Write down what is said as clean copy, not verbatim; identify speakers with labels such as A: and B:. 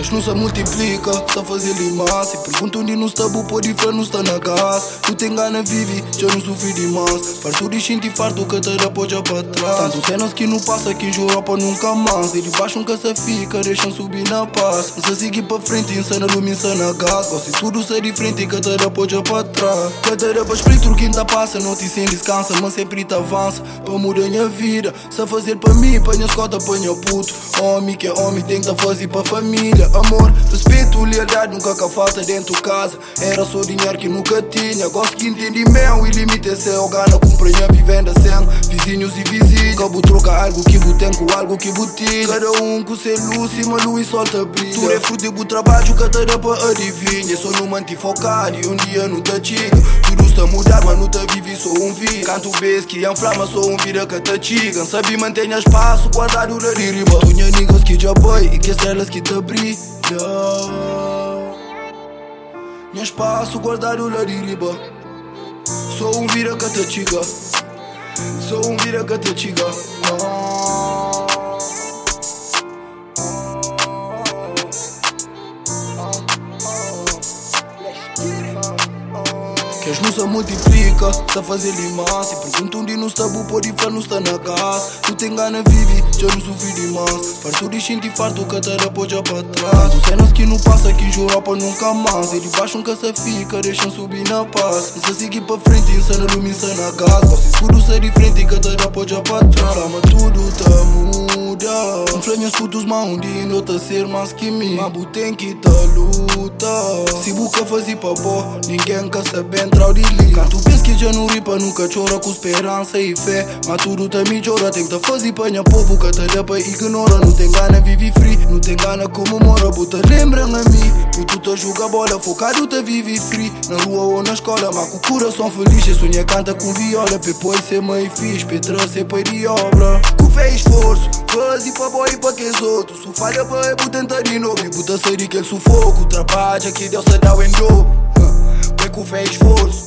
A: Cash nu se multiplică, să fazer limas. Se pergunta onde não está, por diferente não está na casa. Tu te engana, vive, já não sofri demais. Farturi și inti fartul că te răpogea pra trás. Tanto cenas que não passa aqui em Europa nunca mais. Ele baixo nunca se fica, deixam subir na paz. Însă siga pra frente, insana lume, insana gás. Gosto tudo ser diferente que te răpogea pra trás. Que te răpăși prin quinta passa, não te sem descansa, mas sempre te avança. Pra mudar minha vida, să fazer pra mim, pra minha escota, pra minha puto. Homem que é homem, tem que fazer pra família. Amor, respeito, lealdade, nunca cá falta dentro de casa. Era só dinheiro que nunca tinha. Gosto que entendimento e limite é seu. Gana, compra minha vivenda sem vizinhos e vizinhas. Cabo troca algo que bu tem com algo que bu tinha. Cada com seu luz, cima luz solta brilha. Tu é fruto do trabalho que te dá pra adivinha. Só não manti focado e dia não te chiga. Tudo está mudado, mas não te vive só vida. Canto vez que inflama só vida que te chiga. Sabe mantenha espaço, guardado na riba. Tu nha niggas que já boy e que estrelas que te brilha. Minha espaço guardado na riba. Sou vida que te chiga. Sou vida que te chiga. Cash nu se multiplică, să fazer limas. Se pergunta onde não está, por diferente não está na casa. Tu te engana, vive, já não sofri demais. Farturi și inti fartul că te răpogea pra trás. Tu cenas que não passa aqui em Europa nunca mais. Ele baixo nunca se fica, deixam subir na paz. Însă siga pra frente, insana lume, insana gás. Gosto tudo ser diferente que te răpogea pra trás. Flama tudo te muda. Umflă minhas putos maundi, não te ser mais que mim. Mabu tem que te luta. Se buca fazer pra boa, ninguém quer saber. Canto penso que já não ripa, nunca chora com esperança e fé. Mas tudo te melhora, tem que te fazer pra minha povo que te dá pra ignora. Não tem gana, vive free, não tem gana como mora. Puta, lembra a mim, tu te joga bola, focado te vive free. Na rua ou na escola, mas com coração feliz. Sonha canta com viola, depois ser mãe fixe, Petra ser pai de obra. Com fé e esforço, fazer pra boy e pra que os outros. Se falha pra é por tentar de novo, e puta sair aquele sufoco. Trabalha que Deus te dá o dobro. Com fé e esforço,